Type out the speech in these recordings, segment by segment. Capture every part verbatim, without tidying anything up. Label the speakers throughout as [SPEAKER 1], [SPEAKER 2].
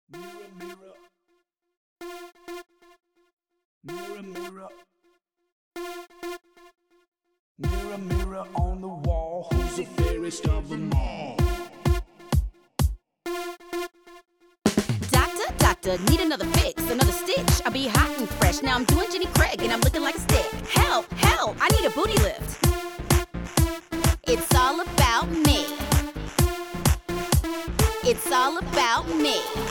[SPEAKER 1] Mirror, mirror. Mirror, mirror. Mirror, mirror on the wall, who's the fairest of them all?
[SPEAKER 2] Doctor, doctor, need another fix, another stitch. I'll be hot and fresh. Now I'm doing Jenny Craig and I'm looking like a stick. Help, help, I need a booty lift. It's all about me. It's all about me.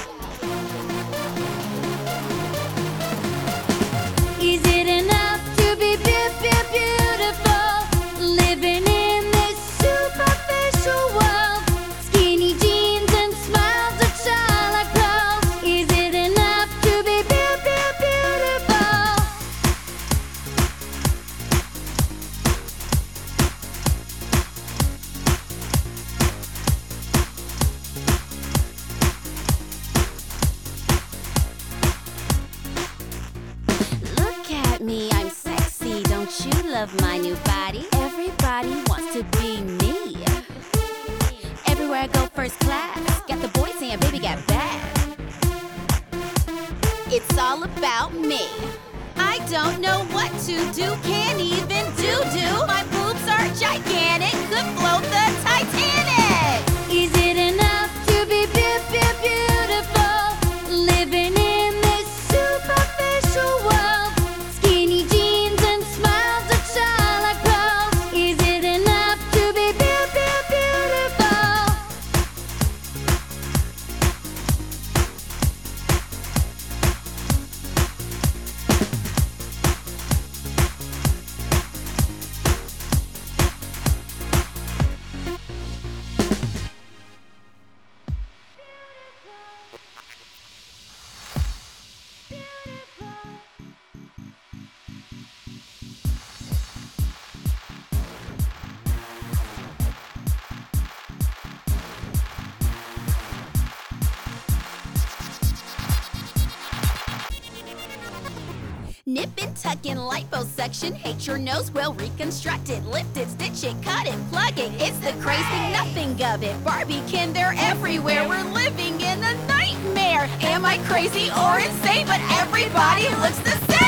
[SPEAKER 3] Is it enough to be beau- beau- beautiful? Living in this superficial world. Skinny jeans and smiles that shine like pearls. Is it enough to be beau- beau- beautiful?
[SPEAKER 2] Look at me, I'm sexy. Don't you love my new body? Everybody wants to be me. Everywhere I go, first class. Got the boys saying, baby, got bad. It's all about me. I don't know what to do, can't even do do. My boobs are gigantic, could float the Titanic.
[SPEAKER 3] Is it enough to be beau- beau- beautiful? Living in this superficial world. Skinny jeans and smiles that shine like pearls. Is it enough to be beau- beau- beautiful?
[SPEAKER 2] Nip and tuck in liposuction. Hate your nose, well reconstructed. Lift it, stitch it, cut it, plug it. It's the crazy nothing of it. Barbie kin, they're everywhere. We're living in a nightmare. Am I crazy or insane? But everybody looks the same.